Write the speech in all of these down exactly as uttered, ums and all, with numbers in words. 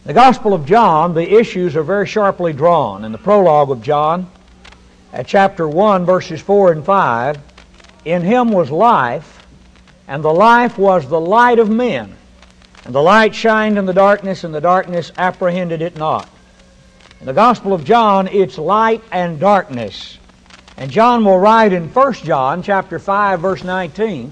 The Gospel of John, the issues are very sharply drawn. In the prologue of John, at chapter one, verses four and five, in Him was life, and the life was the light of men. And the light shined in the darkness, and the darkness apprehended it not. In the Gospel of John, it's light and darkness. And John will write in First John, chapter five, verse nineteen,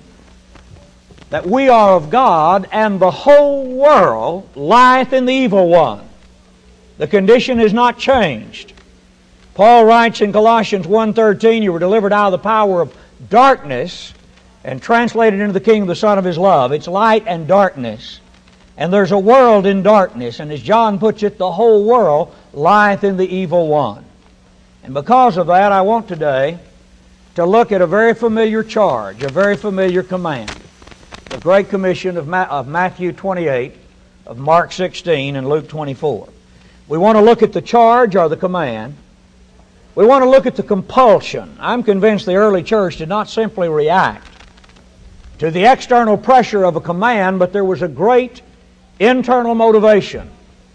that we are of God, and the whole world lieth in the evil one. The condition is not changed. Paul writes in Colossians one thirteen, you were delivered out of the power of darkness and translated into the kingdom of the Son of His love. It's light and darkness. And there's a world in darkness, and as John puts it, the whole world lieth in the evil one. And because of that, I want today to look at a very familiar charge, a very familiar command. The Great Commission of, Ma- of Matthew twenty-eight, of Mark sixteen, and Luke twenty-four. We want to look at the charge or the command. We want to look at the compulsion. I'm convinced the early church did not simply react to the external pressure of a command, but there was a great internal motivation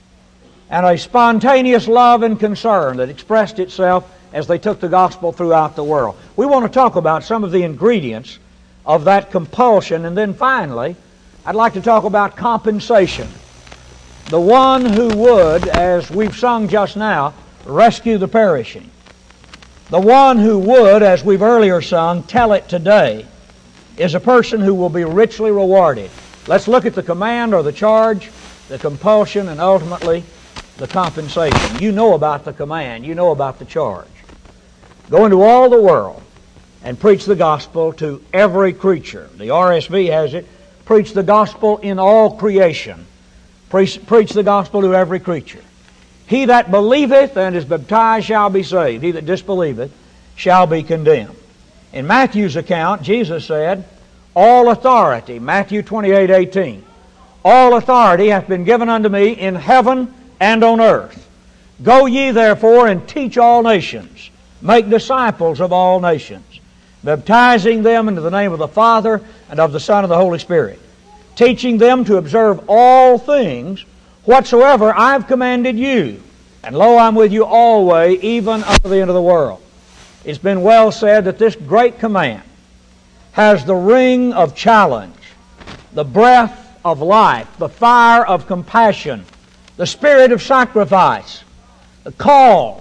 and a spontaneous love and concern that expressed itself as they took the gospel throughout the world. We want to talk about some of the ingredients of that compulsion, and then finally, I'd like to talk about compensation. The one who would, as we've sung just now, rescue the perishing. The one who would, as we've earlier sung, tell it today, is a person who will be richly rewarded. Let's look at the command or the charge, the compulsion, and ultimately the compensation. You know about the command. You know about the charge. Go into all the world and preach the gospel to every creature. The R S V has it, preach the gospel in all creation. Preach, preach the gospel to every creature. He that believeth and is baptized shall be saved. He that disbelieveth shall be condemned. In Matthew's account, Jesus said, all authority, Matthew twenty-eight eighteen, all authority hath been given unto me in heaven and on earth. Go ye therefore and teach all nations, make disciples of all nations, baptizing them into the name of the Father and of the Son and of the Holy Spirit, teaching them to observe all things whatsoever I've commanded you. And lo, I'm with you always, even unto the end of the world. It's been well said that this great command has the ring of challenge, the breath of life, the fire of compassion, the spirit of sacrifice, the call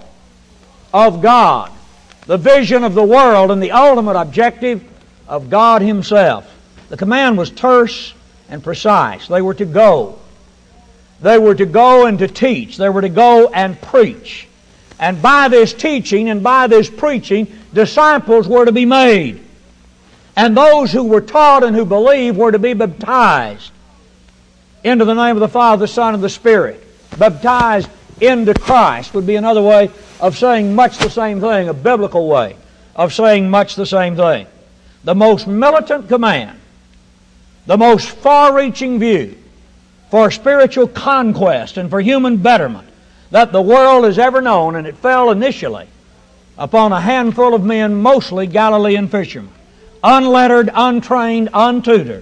of God, the vision of the world, and the ultimate objective of God Himself. The command was terse and precise. They were to go. They were to go and to teach. They were to go and preach. And by this teaching and by this preaching, disciples were to be made. And those who were taught and who believed were to be baptized into the name of the Father, the Son, and the Spirit. Baptized into Christ would be another way of saying much the same thing, a biblical way of saying much the same thing. The most militant command, the most far-reaching view for spiritual conquest and for human betterment that the world has ever known, and it fell initially upon a handful of men, mostly Galilean fishermen, unlettered, untrained, untutored.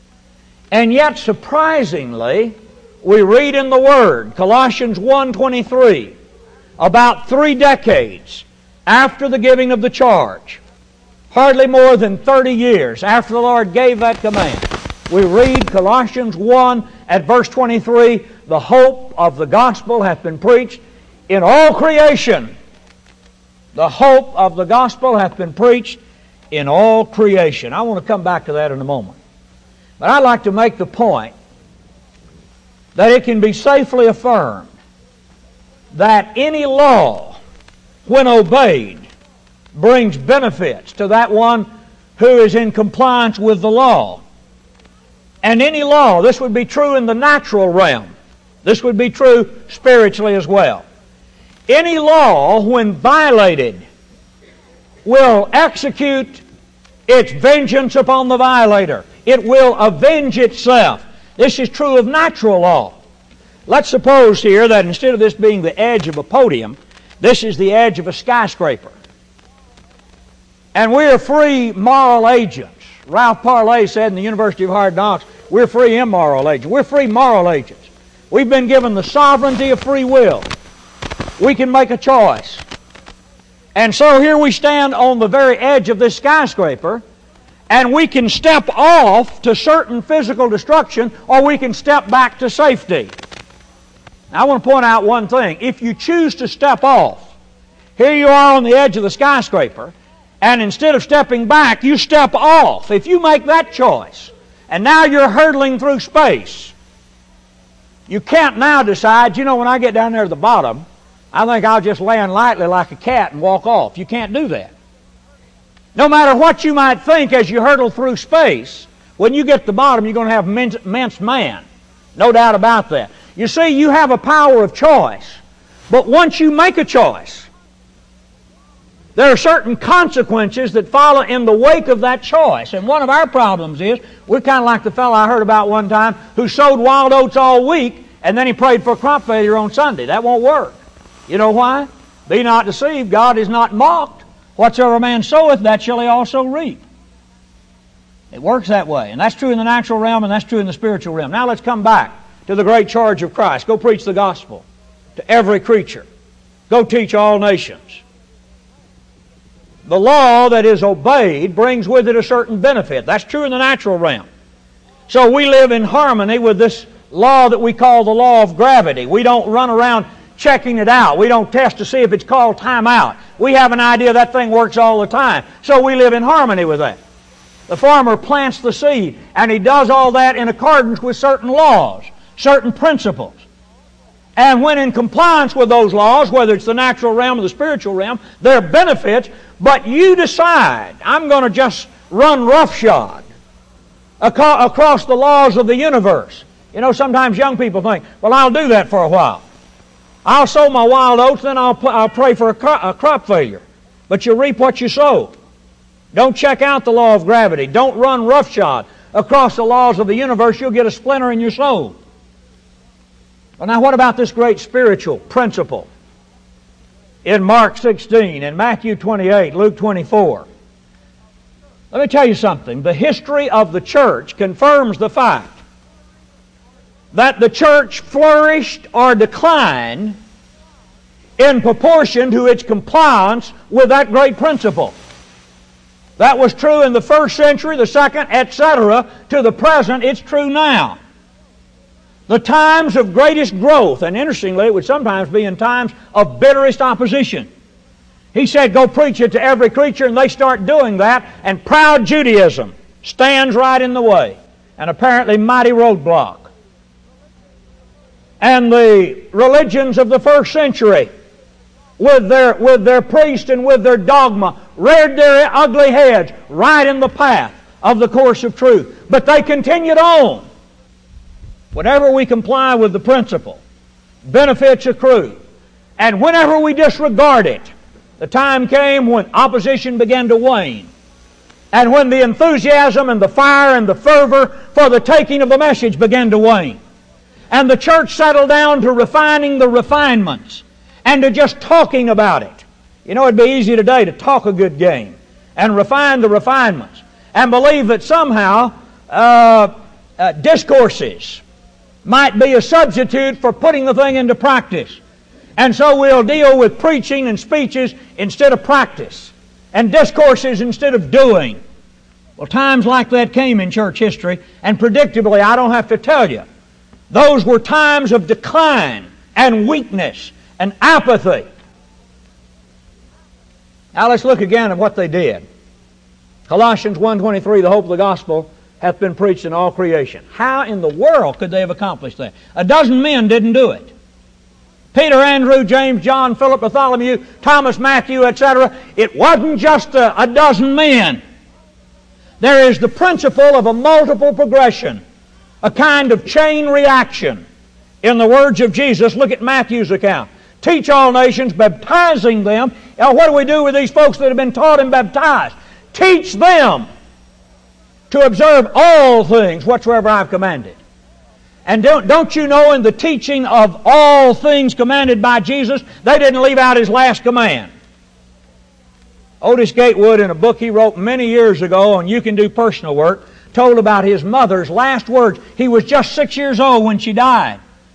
And yet, surprisingly, we read in the Word, Colossians one twenty-three, about three decades after the giving of the charge, hardly more than thirty years after the Lord gave that command, we read Colossians one at verse twenty-three, the hope of the gospel hath been preached in all creation. The hope of the gospel hath been preached in all creation. I want to come back to that in a moment. But I'd like to make the point that it can be safely affirmed that any law, when obeyed, brings benefits to that one who is in compliance with the law. And any law, this would be true in the natural realm. This would be true spiritually as well. Any law, when violated, will execute its vengeance upon the violator. It will avenge itself. This is true of natural law. Let's suppose here that instead of this being the edge of a podium, this is the edge of a skyscraper. And we are free moral agents. Ralph Parlay said in the University of Hard Knocks, we're free immoral agents. We're free moral agents. We've been given the sovereignty of free will. We can make a choice. And so here we stand on the very edge of this skyscraper, and we can step off to certain physical destruction, or we can step back to safety. Now I want to point out one thing. If you choose to step off, here you are on the edge of the skyscraper, and instead of stepping back, you step off. If you make that choice, and now you're hurtling through space, you can't now decide, you know, when I get down there at the bottom, I think I'll just land lightly like a cat and walk off. You can't do that. No matter what you might think as you hurtle through space, when you get to the bottom, you're going to have immense man. No doubt about that. You see, you have a power of choice. But once you make a choice, there are certain consequences that follow in the wake of that choice. And one of our problems is, we're kind of like the fellow I heard about one time who sowed wild oats all week and then he prayed for crop failure on Sunday. That won't work. You know why? Be not deceived, God is not mocked. Whatsoever a man soweth, that shall he also reap. It works that way. And that's true in the natural realm, and that's true in the spiritual realm. Now let's come back to the great charge of Christ. Go preach the gospel to every creature. Go teach all nations. The law that is obeyed brings with it a certain benefit. That's true in the natural realm. So we live in harmony with this law that we call the law of gravity. We don't run around checking it out. We don't test to see if it's called time out. We have an idea that thing works all the time. So we live in harmony with that. The farmer plants the seed, and he does all that in accordance with certain laws, certain principles. And when in compliance with those laws, whether it's the natural realm or the spiritual realm, there are benefits, but you decide, I'm going to just run roughshod across the laws of the universe. You know, sometimes young people think, well, I'll do that for a while. I'll sow my wild oats, then I'll, I'll pray for a, cro a crop failure. But you reap what you sow. Don't check out the law of gravity. Don't run roughshod across the laws of the universe. You'll get a splinter in your soul. Well, now what about this great spiritual principle? In Mark sixteen, in Matthew twenty-eight, Luke twenty-four. Let me tell you something. The history of the church confirms the fact that the church flourished or declined in proportion to its compliance with that great principle. That was true in the first century, the second, et cetera. To the present, it's true now. The times of greatest growth, and interestingly, it would sometimes be in times of bitterest opposition. He said, go preach it to every creature, and they start doing that, and proud Judaism stands right in the way, an apparently mighty roadblock. And the religions of the first century, with their, with their priest and with their dogma, reared their ugly heads right in the path of the course of truth. But they continued on. Whenever we comply with the principle, benefits accrue. And whenever we disregard it, the time came when opposition began to wane. And when the enthusiasm and the fire and the fervor for the taking of the message began to wane. And the church settled down to refining the refinements and to just talking about it. You know, it'd be easy today to talk a good game and refine the refinements and believe that somehow uh, uh, discourses might be a substitute for putting the thing into practice. And so we'll deal with preaching and speeches instead of practice, and discourses instead of doing. Well, times like that came in church history, and predictably, I don't have to tell you, those were times of decline and weakness and apathy. Now let's look again at what they did. Colossians one twenty-three, the hope of the gospel hath been preached in all creation. How in the world could they have accomplished that? A dozen men didn't do it. Peter, Andrew, James, John, Philip, Bartholomew, Thomas, Matthew, et cetera. It wasn't just a, a dozen men. There is the principle of a multiple progression, a kind of chain reaction. In the words of Jesus, look at Matthew's account. Teach all nations, baptizing them. Now, what do we do with these folks that have been taught and baptized? Teach them to observe all things whatsoever I've commanded. And don't, don't you know, in the teaching of all things commanded by Jesus, they didn't leave out His last command. Otis Gatewood, in a book he wrote many years ago on You Can Do Personal Work, told about his mother's last words. He was just six years old when she died.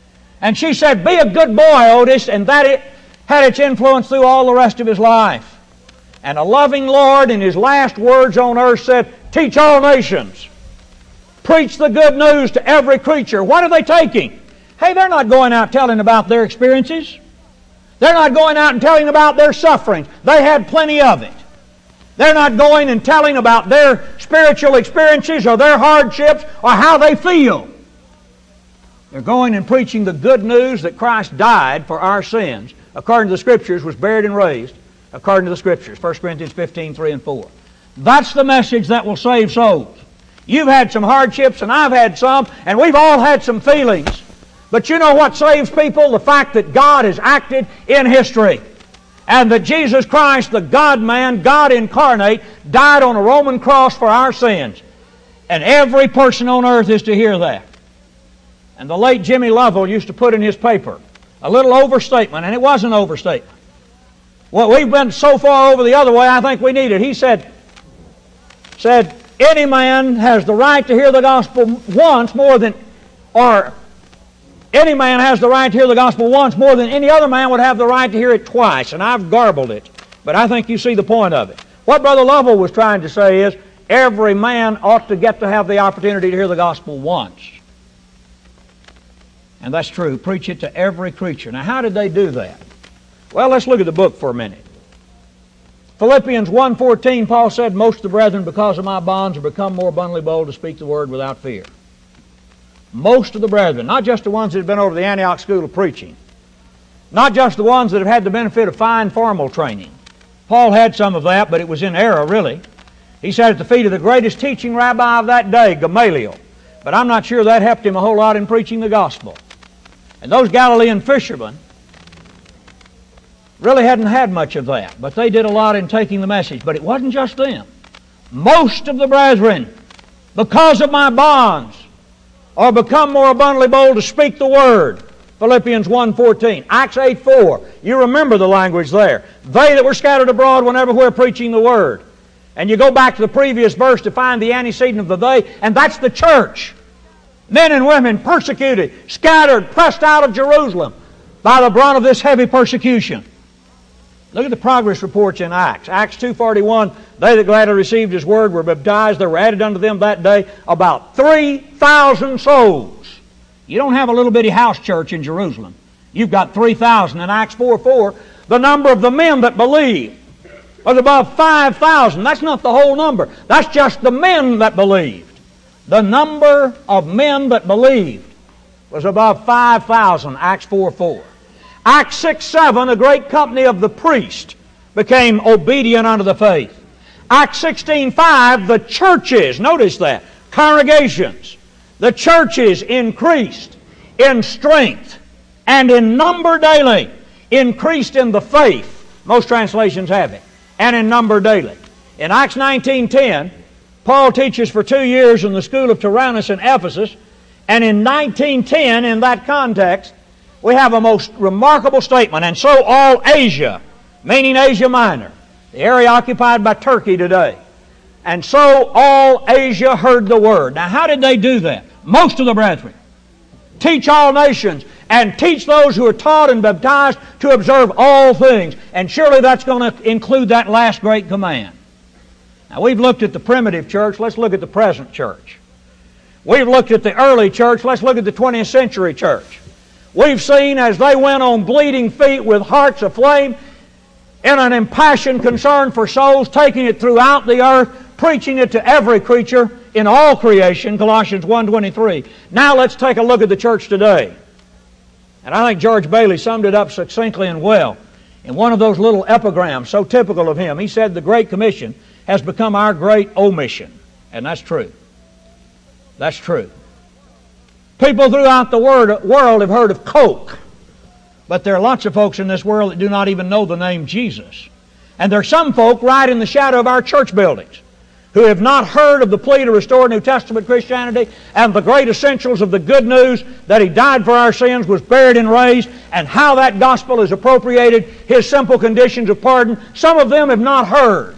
And she said, "Be a good boy, Otis," and that it had its influence through all the rest of his life. And a loving Lord in His last words on earth said, "Teach all nations. Preach the good news to every creature." What are they taking? Hey, they're not going out telling about their experiences. They're not going out and telling about their sufferings. They had plenty of it. They're not going and telling about their spiritual experiences or their hardships or how they feel. They're going and preaching the good news that Christ died for our sins, according to the Scriptures, was buried and raised, according to the Scriptures, First Corinthians fifteen, three and four. That's the message that will save souls. You've had some hardships, and I've had some, and we've all had some feelings. But you know what saves people? The fact that God has acted in history, and that Jesus Christ, the God-man, God incarnate, died on a Roman cross for our sins. And every person on earth is to hear that. And the late Jimmy Lovell used to put in his paper a little overstatement, and it was an overstatement. Well, we've been so far over the other way, I think we need it. He said, said, any man has the right to hear the gospel once more than, or any man has the right to hear the gospel once more than any other man would have the right to hear it twice. And I've garbled it, but I think you see the point of it. What Brother Lovell was trying to say is, every man ought to get to have the opportunity to hear the gospel once. And that's true. Preach it to every creature. Now, how did they do that? Well, let's look at the book for a minute. Philippians one fourteen, Paul said, "Most of the brethren, because of my bonds, are become more abundantly bold to speak the word without fear." Most of the brethren, not just the ones that have been over the Antioch School of Preaching, not just the ones that have had the benefit of fine formal training. Paul had some of that, but it was in error, really. He sat at the feet of the greatest teaching rabbi of that day, Gamaliel. But I'm not sure that helped him a whole lot in preaching the gospel. And those Galilean fishermen really hadn't had much of that, but they did a lot in taking the message. But it wasn't just them. Most of the brethren, because of my bonds, are become more abundantly bold to speak the word. Philippians one fourteen. Acts eight four. You remember the language there. They that were scattered abroad went everywhere preaching the word. And you go back to the previous verse to find the antecedent of the they, and that's the church. Men and women persecuted, scattered, pressed out of Jerusalem by the brunt of this heavy persecution. Look at the progress reports in Acts. Acts two forty-one, they that gladly received His word were baptized. There were added unto them that day about three thousand souls. You don't have a little bitty house church in Jerusalem. You've got three thousand. In Acts four four, the number of the men that believed was above five thousand. That's not the whole number. That's just the men that believed. The number of men that believed was above five thousand, Acts four four. Acts six seven, a great company of the priests became obedient unto the faith. Acts sixteen five, the churches, notice that, congregations, the churches increased in strength and in number daily, increased in the faith, most translations have it, and in number daily. In Acts nineteen ten, Paul teaches for two years in the school of Tyrannus in Ephesus, and in nineteen ten, in that context, we have a most remarkable statement. And so all Asia, meaning Asia Minor, the area occupied by Turkey today, and so all Asia heard the word. Now, how did they do that? Most of the brethren. Teach all nations, and teach those who are taught and baptized to observe all things. And surely that's going to include that last great command. Now, we've looked at the primitive church. Let's look at the present church. We've looked at the early church. Let's look at the twentieth century church. We've seen as they went on bleeding feet with hearts aflame in an impassioned concern for souls, taking it throughout the earth, preaching it to every creature in all creation, Colossians one twenty-three. Now let's take a look at the church today. And I think George Bailey summed it up succinctly and well in one of those little epigrams so typical of him. He said, "The Great Commission has become our great omission." And that's true. That's true. People throughout the world have heard of Coke, but there are lots of folks in this world that do not even know the name Jesus. And there are some folk right in the shadow of our church buildings who have not heard of the plea to restore New Testament Christianity and the great essentials of the good news that He died for our sins, was buried and raised, and how that gospel has appropriated His simple conditions of pardon. Some of them have not heard.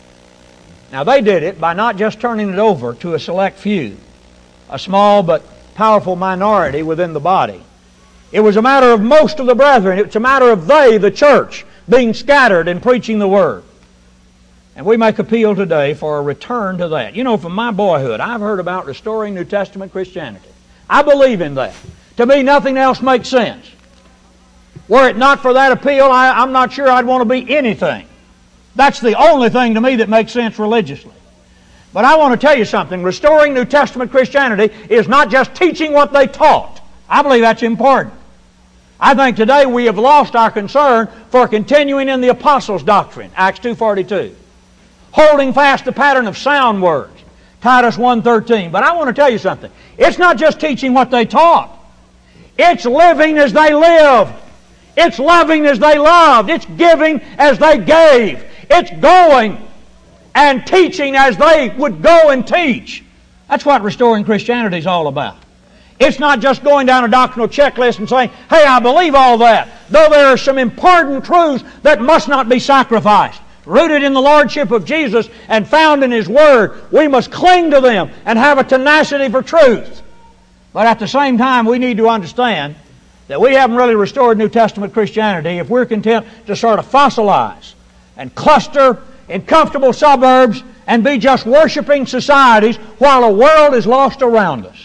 Now, they did it by not just turning it over to a select few, a small but powerful minority within the body. It was a matter of most of the brethren. It's a matter of they, the church, being scattered and preaching the Word. And we make appeal today for a return to that. You know, from my boyhood, I've heard about restoring New Testament Christianity. I believe in that. To me, nothing else makes sense. Were it not for that appeal, I, I'm not sure I'd want to be anything. That's the only thing to me that makes sense religiously. But I want to tell you something. Restoring New Testament Christianity is not just teaching what they taught. I believe that's important. I think today we have lost our concern for continuing in the apostles' doctrine, Acts two forty-two. Holding fast the pattern of sound words, Titus one thirteen. But I want to tell you something. It's not just teaching what they taught. It's living as they lived. It's loving as they loved. It's giving as they gave. It's going and teaching as they would go and teach. That's what restoring Christianity is all about. It's not just going down a doctrinal checklist and saying, hey, I believe all that, though there are some important truths that must not be sacrificed. Rooted in the Lordship of Jesus and found in His Word, we must cling to them and have a tenacity for truth. But at the same time, we need to understand that we haven't really restored New Testament Christianity if we're content to sort of fossilize and cluster in comfortable suburbs and be just worshiping societies while the world is lost around us.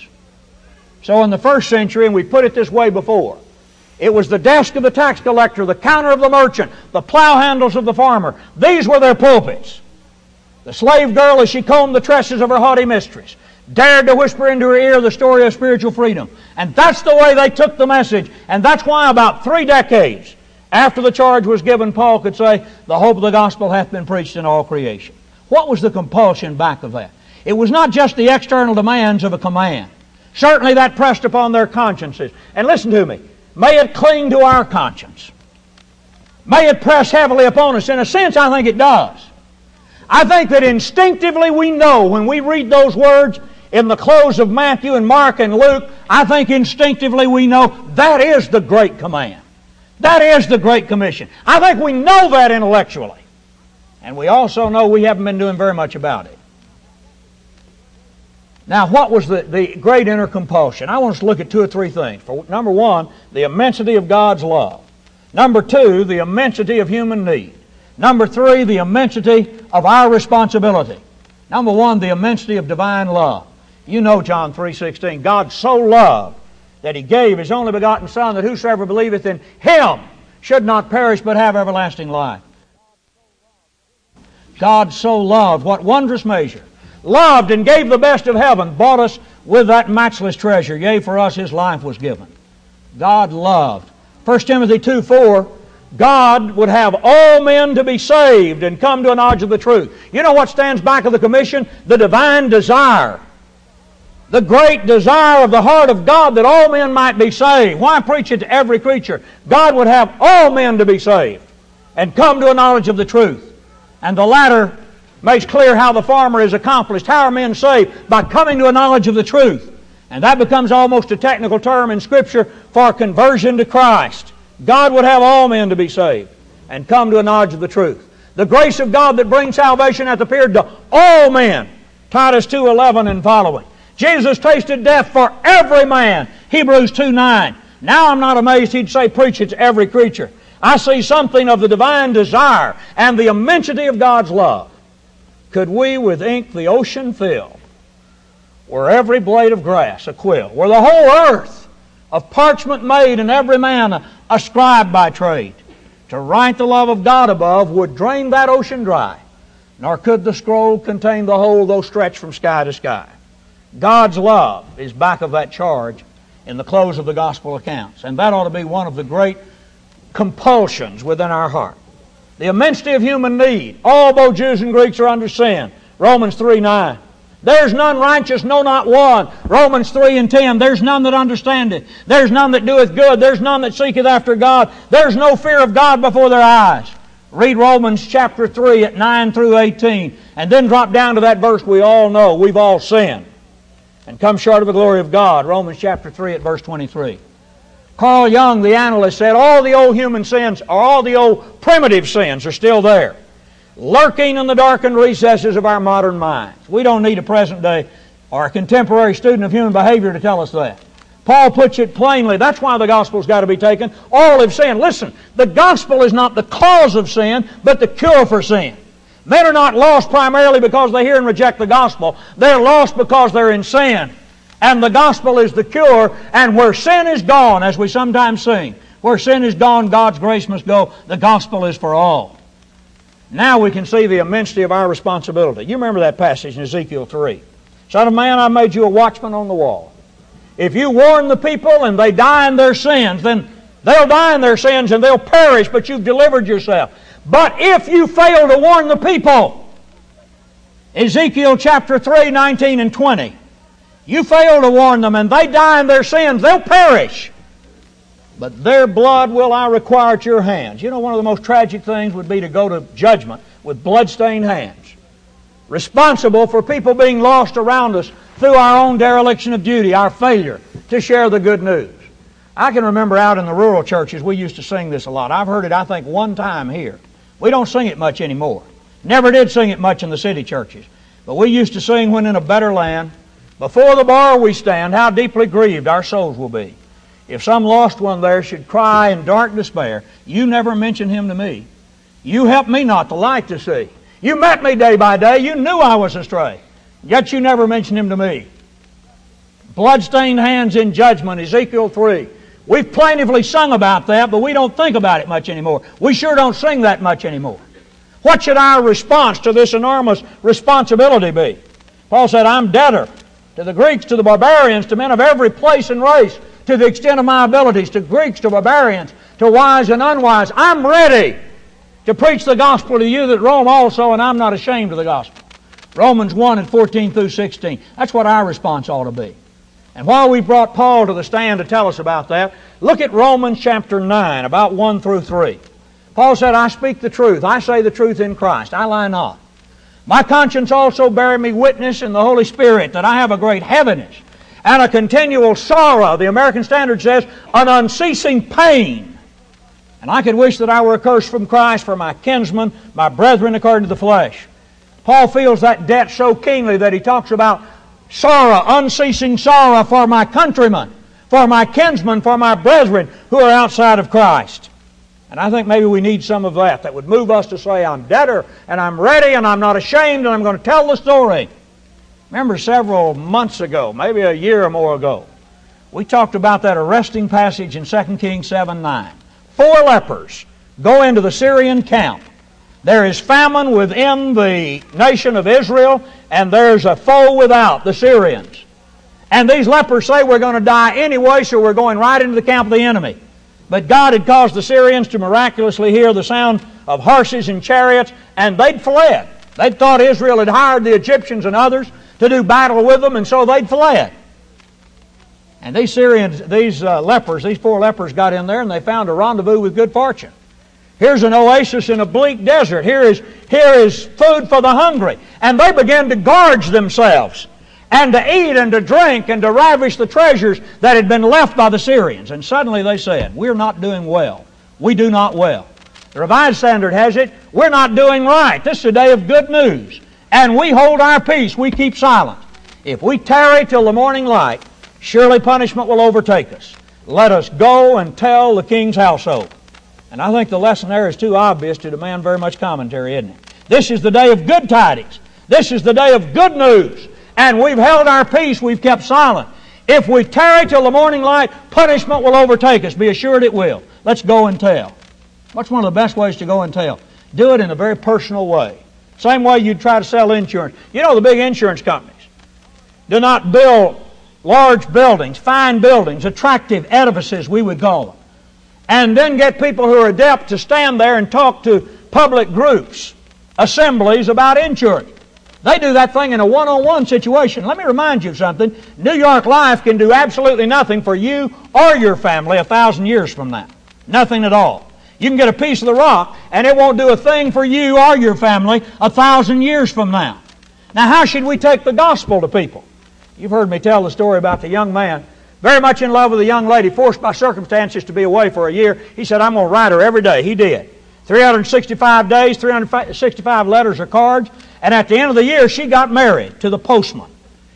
So in the first century, and we put it this way before, it was the desk of the tax collector, the counter of the merchant, the plow handles of the farmer. These were their pulpits. The slave girl, as she combed the tresses of her haughty mistress, dared to whisper into her ear the story of spiritual freedom. And that's the way they took the message. And that's why about three decades after the charge was given, Paul could say, the hope of the gospel hath been preached in all creation. What was the compulsion back of that? It was not just the external demands of a command. Certainly that pressed upon their consciences. And listen to me. May it cling to our conscience. May it press heavily upon us. In a sense, I think it does. I think that instinctively we know when we read those words in the close of Matthew and Mark and Luke, I think instinctively we know that is the great command. That is the Great Commission. I think we know that intellectually. And we also know we haven't been doing very much about it. Now, what was the, the great inner compulsion? I want us to look at two or three things. For number one, the immensity of God's love. Number two, the immensity of human need. Number three, the immensity of our responsibility. Number one, the immensity of divine love. You know John three sixteen. God so loved that He gave His only begotten Son, that whosoever believeth in Him should not perish but have everlasting life. God so loved, what wondrous measure, loved and gave the best of heaven, bought us with that matchless treasure. Yea, for us His life was given. God loved. First Timothy two four, God would have all men to be saved and come to a knowledge of the truth. You know what stands back of the commission? The divine desire. The great desire of the heart of God that all men might be saved. Why preach it to every creature? God would have all men to be saved and come to a knowledge of the truth. And the latter makes clear how the former is accomplished. How are men saved? By coming to a knowledge of the truth. And that becomes almost a technical term in Scripture for conversion to Christ. God would have all men to be saved and come to a knowledge of the truth. The grace of God that brings salvation hath appeared to all men. Titus two eleven and following. Jesus tasted death for every man. Hebrews two nine. Now I'm not amazed He'd say preach it to every creature. I see something of the divine desire and the immensity of God's love. Could we with ink the ocean fill, were every blade of grass a quill, were the whole earth of parchment made, and every man a, a scribe by trade, to write the love of God above would drain that ocean dry, nor could the scroll contain the whole, though stretched from sky to sky. God's love is back of that charge in the close of the gospel accounts, and that ought to be one of the great compulsions within our heart. The immensity of human need. All, both Jews and Greeks, are under sin. Romans three nine. There's none righteous, no, not one. Romans three and ten. There's none that understandeth. There's none that doeth good. There's none that seeketh after God. There's no fear of God before their eyes. Read Romans chapter three at nine through eighteen. And then drop down to that verse we all know. We've all sinned and come short of the glory of God. Romans chapter three at verse twenty-three. Carl Jung, the analyst, said all the old human sins, or all the old primitive sins, are still there, lurking in the darkened recesses of our modern minds. We don't need a present-day or a contemporary student of human behavior to tell us that. Paul puts it plainly. That's why the gospel's got to be taken. All have sinned. Listen, the gospel is not the cause of sin, but the cure for sin. Men are not lost primarily because they hear and reject the gospel. They're lost because they're in sin. And the gospel is the cure. And where sin is gone, as we sometimes sing, where sin is gone, God's grace must go. The gospel is for all. Now we can see the immensity of our responsibility. You remember that passage in Ezekiel three. Son of man, I made you a watchman on the wall. If you warn the people and they die in their sins, then they'll die in their sins and they'll perish, but you've delivered yourself. But if you fail to warn the people, Ezekiel chapter three, nineteen and twenty, you fail to warn them and they die in their sins, they'll perish. But their blood will I require at your hands. You know, one of the most tragic things would be to go to judgment with blood-stained hands, responsible for people being lost around us through our own dereliction of duty, our failure to share the good news. I can remember out in the rural churches, we used to sing this a lot. I've heard it, I think, one time here. We don't sing it much anymore. Never did sing it much in the city churches. But we used to sing, when in a better land, before the bar we stand, how deeply grieved our souls will be. If some lost one there should cry in dark despair, you never mention him to me. You helped me not the light to see. You met me day by day. You knew I was astray. Yet you never mentioned him to me. Bloodstained hands in judgment, Ezekiel three. We've plentifully sung about that, but we don't think about it much anymore. We sure don't sing that much anymore. What should our response to this enormous responsibility be? Paul said, I'm debtor to the Greeks, to the barbarians, to men of every place and race, to the extent of my abilities, to Greeks, to barbarians, to wise and unwise. I'm ready to preach the gospel to you that Rome also, and I'm not ashamed of the gospel. Romans one and fourteen through sixteen. That's what our response ought to be. And while we brought Paul to the stand to tell us about that, look at Romans chapter nine, about one through three. Paul said, I speak the truth. I say the truth in Christ. I lie not. My conscience also beareth me witness in the Holy Spirit that I have a great heaviness and a continual sorrow. The American Standard says, an unceasing pain. And I could wish that I were accursed from Christ for my kinsmen, my brethren according to the flesh. Paul feels that debt so keenly that he talks about sorrow, unceasing sorrow for my countrymen, for my kinsmen, for my brethren who are outside of Christ. And I think maybe we need some of that. That would move us to say, I'm debtor, and I'm ready, and I'm not ashamed, and I'm going to tell the story. Remember several months ago, maybe a year or more ago, we talked about that arresting passage in Second Kings seven nine. Four lepers go into the Syrian camp. There is famine within the nation of Israel, and there's a foe without, the Syrians. And these lepers say, we're going to die anyway, so we're going right into the camp of the enemy. But God had caused the Syrians to miraculously hear the sound of horses and chariots, and they'd fled. They'd thought Israel had hired the Egyptians and others to do battle with them, and so they'd fled. And these Syrians, these uh, lepers, these four lepers got in there, and they found a rendezvous with good fortune. Here's an oasis in a bleak desert. Here is, here is food for the hungry. And they began to gorge themselves and to eat and to drink and to ravish the treasures that had been left by the Syrians. And suddenly they said, we're not doing well. We do not well. The Revised Standard has it, we're not doing right. This is a day of good news. And we hold our peace. We keep silent. If we tarry till the morning light, surely punishment will overtake us. Let us go and tell the king's household. And I think the lesson there is too obvious to demand very much commentary, isn't it? This is the day of good tidings. This is the day of good news. And we've held our peace. We've kept silent. If we tarry till the morning light, punishment will overtake us. Be assured it will. Let's go and tell. What's one of the best ways to go and tell? Do it in a very personal way. Same way you'd try to sell insurance. You know the big insurance companies do not build large buildings, fine buildings, attractive edifices, we would call them, and then get people who are adept to stand there and talk to public groups, assemblies about insurance. They do that thing in a one-on-one situation. Let me remind you of something. New York Life can do absolutely nothing for you or your family a thousand years from now. Nothing at all. You can get a piece of the rock, and it won't do a thing for you or your family a thousand years from now. Now, how should we take the gospel to people? You've heard me tell the story about the young man, very much in love with a young lady, forced by circumstances to be away for a year. He said, I'm going to write her every day. He did. three hundred sixty-five days, three hundred sixty-five letters or cards, and at the end of the year, she got married to the postman.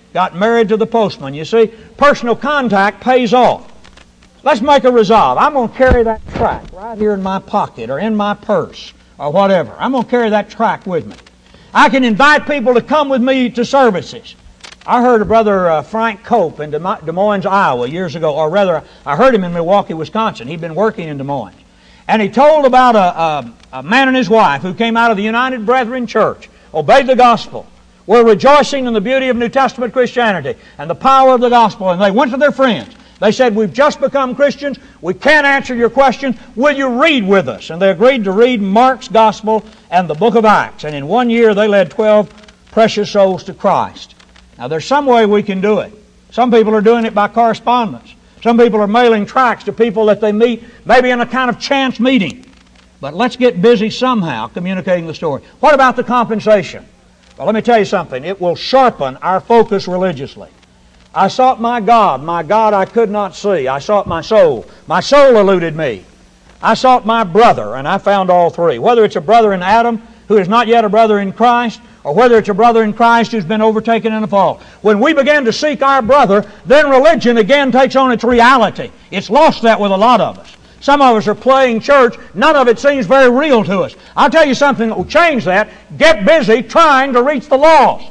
got married to the postman. You see, personal contact pays off. Let's make a resolve. I'm going to carry that tract right here in my pocket or in my purse or whatever. I'm going to carry that tract with me. I can invite people to come with me to services. I heard of Brother uh, Frank Cope in Des Moines, Iowa years ago, or rather, I heard him in Milwaukee, Wisconsin. He'd been working in Des Moines. And he told about a, a, a man and his wife who came out of the United Brethren Church, obeyed the gospel, were rejoicing in the beauty of New Testament Christianity and the power of the gospel, and they went to their friends. They said, we've just become Christians. We can't answer your questions. Will you read with us? And they agreed to read Mark's Gospel and the book of Acts. And in one year, they led twelve precious souls to Christ. Now, there's some way we can do it. Some people are doing it by correspondence. Some people are mailing tracts to people that they meet, maybe in a kind of chance meeting. But let's get busy somehow communicating the story. What about the compensation? Well, let me tell you something. It will sharpen our focus religiously. I sought my God. My God I could not see. I sought my soul. My soul eluded me. I sought my brother, and I found all three. Whether it's a brother in Adam who is not yet a brother in Christ, or whether it's a brother in Christ who's been overtaken in a fall. When we begin to seek our brother, then religion again takes on its reality. It's lost that with a lot of us. Some of us are playing church. None of it seems very real to us. I'll tell you something that will change that. Get busy trying to reach the lost.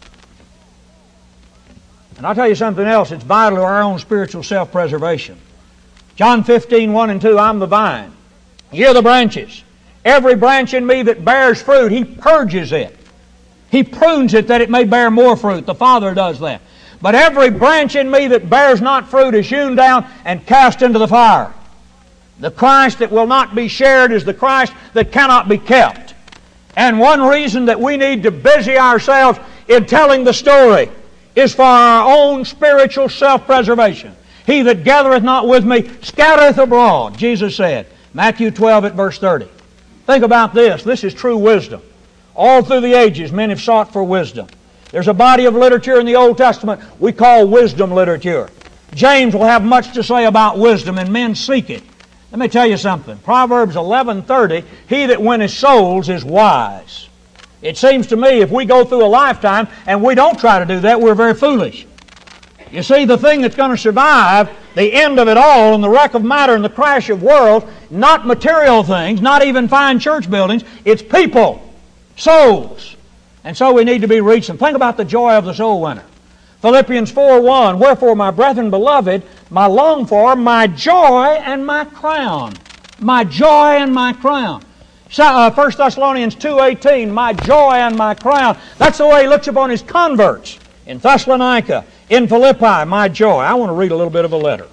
And I'll tell you something else. It's vital to our own spiritual self-preservation. John fifteen, one and two, I'm the vine. Ye are the branches. Every branch in me that bears fruit, He purges it. He prunes it that it may bear more fruit. The Father does that. But every branch in me that bears not fruit is hewn down and cast into the fire. The Christ that will not be shared is the Christ that cannot be kept. And one reason that we need to busy ourselves in telling the story is for our own spiritual self-preservation. He that gathereth not with me scattereth abroad, Jesus said. Matthew twelve at verse thirty. Think about this. This is true wisdom. All through the ages, men have sought for wisdom. There's a body of literature in the Old Testament we call wisdom literature. James will have much to say about wisdom, and men seek it. Let me tell you something. Proverbs eleven thirty, he that winneth souls is wise. It seems to me if we go through a lifetime and we don't try to do that, we're very foolish. You see, the thing that's going to survive the end of it all and the wreck of matter and the crash of worlds, not material things, not even fine church buildings, it's people, souls. And so we need to be reaching. Think about the joy of the soul winner. Philippians four one, wherefore, my brethren beloved, my long for, my joy and my crown. My joy and my crown. So, uh, First Thessalonians two eighteen, my joy and my crown. That's the way he looks upon his converts. In Thessalonica, in Philippi, my joy. I want to read a little bit of a letter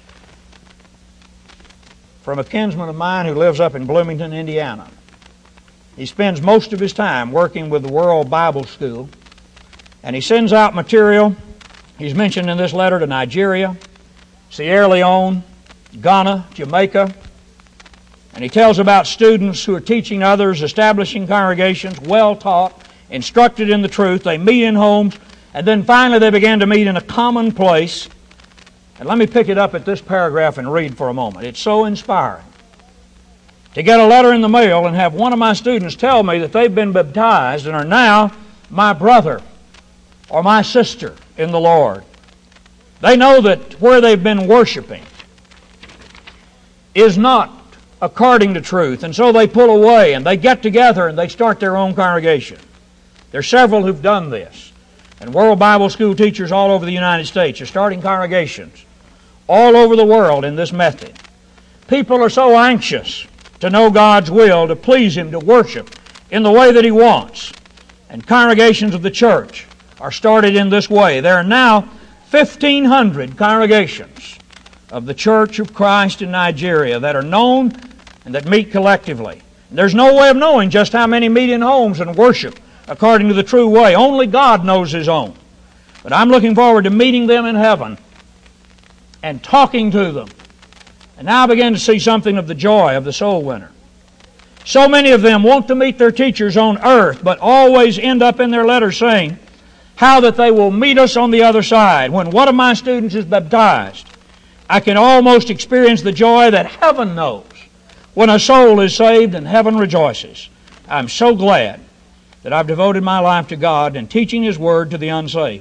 from a kinsman of mine who lives up in Bloomington, Indiana. He spends most of his time working with the World Bible School, and he sends out material. He's mentioned in this letter to Nigeria, Sierra Leone, Ghana, Jamaica, and he tells about students who are teaching others, establishing congregations, well taught, instructed in the truth. They meet in homes, and then finally they began to meet in a common place. And let me pick it up at this paragraph and read for a moment. It's so inspiring to get a letter in the mail and have one of my students tell me that they've been baptized and are now my brother or my sister in the Lord. They know that where they've been worshiping is not according to truth, and so they pull away and they get together and they start their own congregation. There's several who've done this. And World Bible School teachers all over the United States are starting congregations all over the world in this method. People are so anxious to know God's will, to please Him, to worship in the way that He wants. And congregations of the church are started in this way. There are now fifteen hundred congregations of the Church of Christ in Nigeria that are known and that meet collectively. And there's no way of knowing just how many meet in homes and worship according to the true way. Only God knows His own. But I'm looking forward to meeting them in heaven and talking to them. And now I begin to see something of the joy of the soul winner. So many of them want to meet their teachers on earth, but always end up in their letters saying how that they will meet us on the other side. When one of my students is baptized, I can almost experience the joy that heaven knows when a soul is saved and heaven rejoices. I'm so glad that I've devoted my life to God and teaching His Word to the unsaved.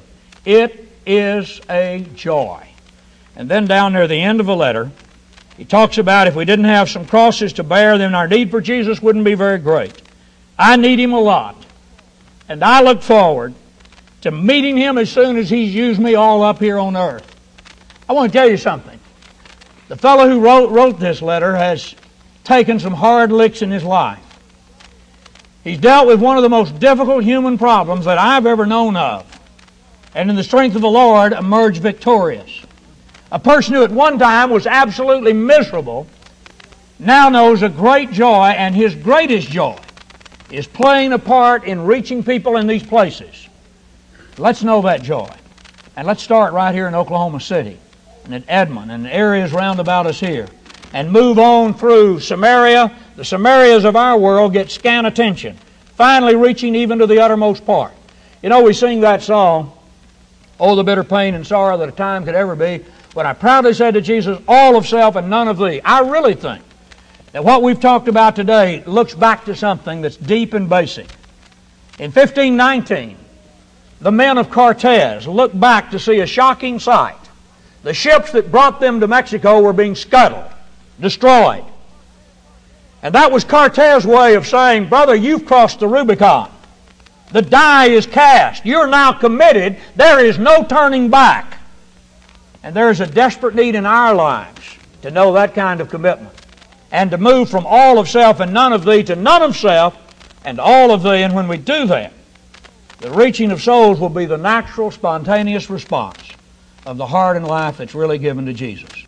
It is a joy. And then down near the end of the letter, he talks about if we didn't have some crosses to bear, then our need for Jesus wouldn't be very great. I need Him a lot. And I look forward to meeting Him as soon as He's used me all up here on earth. I want to tell you something. The fellow who wrote, wrote this letter has taken some hard licks in his life. He's dealt with one of the most difficult human problems that I've ever known of. And in the strength of the Lord, emerged victorious. A person who at one time was absolutely miserable now knows a great joy, and his greatest joy is playing a part in reaching people in these places. Let's know that joy. And let's start right here in Oklahoma City and at Edmond and the areas round about us here, and move on through Samaria. The Samarias of our world get scant attention, finally reaching even to the uttermost part. You know, we sing that song, "Oh, the bitter pain and sorrow that a time could ever be, when I proudly said to Jesus, all of self and none of thee." I really think that what we've talked about today looks back to something that's deep and basic. In fifteen nineteen, the men of Cortez looked back to see a shocking sight. The ships that brought them to Mexico were being scuttled, destroyed. And that was Cortez's way of saying, brother, you've crossed the Rubicon. The die is cast. You're now committed. There is no turning back. And there is a desperate need in our lives to know that kind of commitment, and to move from all of self and none of thee to none of self and all of thee. And when we do that, the reaching of souls will be the natural, spontaneous response of the heart and life that's really given to Jesus.